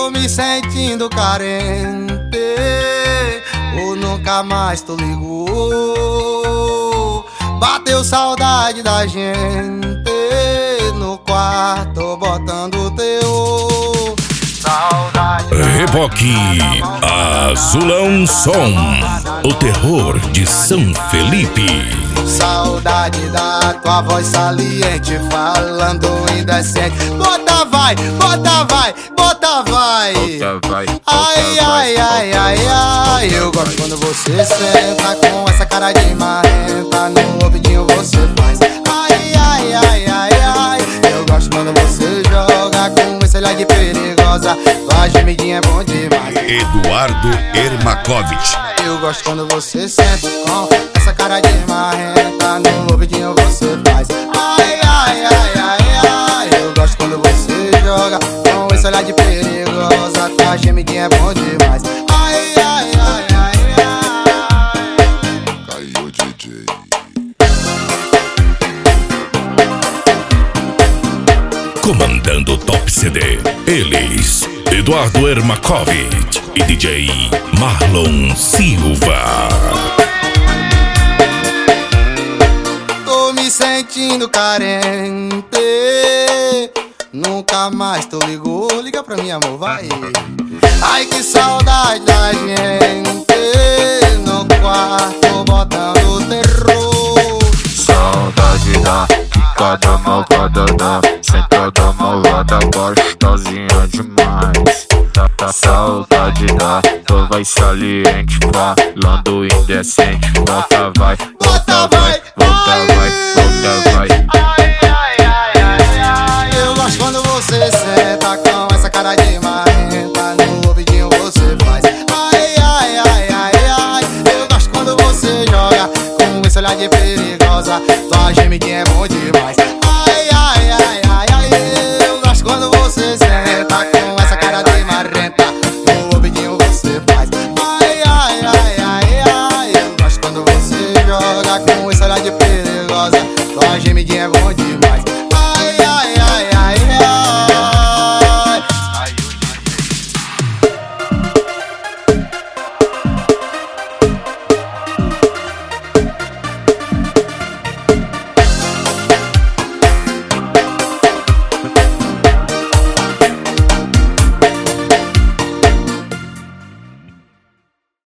Tô me sentindo carente, ou nunca mais tu ligou. Bateu saudade da gente no quarto botando teu. Saudade. Reboque Azulão Som, o terror de São Felipe. Saudade da tua voz saliente, falando indecente. Bota vai, bota vai, bota vai. Ai, ai, ai, ai, ai. Eu gosto quando você senta com essa cara de marrenta. No ouvidinho você faz. Ai, ai, ai, ai, ai. Eu gosto quando você joga com esse olhar de perigosa. Tua gemidinha é bom demais. Eduardo Ermakovich. Eu gosto quando você senta com essa cara de marrenta. No ouvidinho você faz. Ai, ai, ai, ai, ai. Eu gosto quando você joga com esse olhar de perigosa. Tua gemidinha é bom demais. Ai, ai, ai, ai, ai. Caiu DJ. Comandando o Top CD, eles, Eduardo Ermakovich e DJ Marlon Silva. Tô me sentindo carente, nunca mais tu ligou. Liga pra mim, amor, vai. Ai, que saudade da gente no quarto botando terror. Saudade da picada malvada da sentada malvada gostosinha demais. Saudade da tua voz saliente, falando indecente. Volta vai, volta vai, volta vai, volta vai. Ai, ai, ai, ai, ai. Eu gosto quando você senta com essa cara de marrenta. No ouvidinho você faz. Ai, ai, ai, ai, ai. Eu gosto quando você joga com esse olhar de perigosa. Tua gemidinha é bom demais.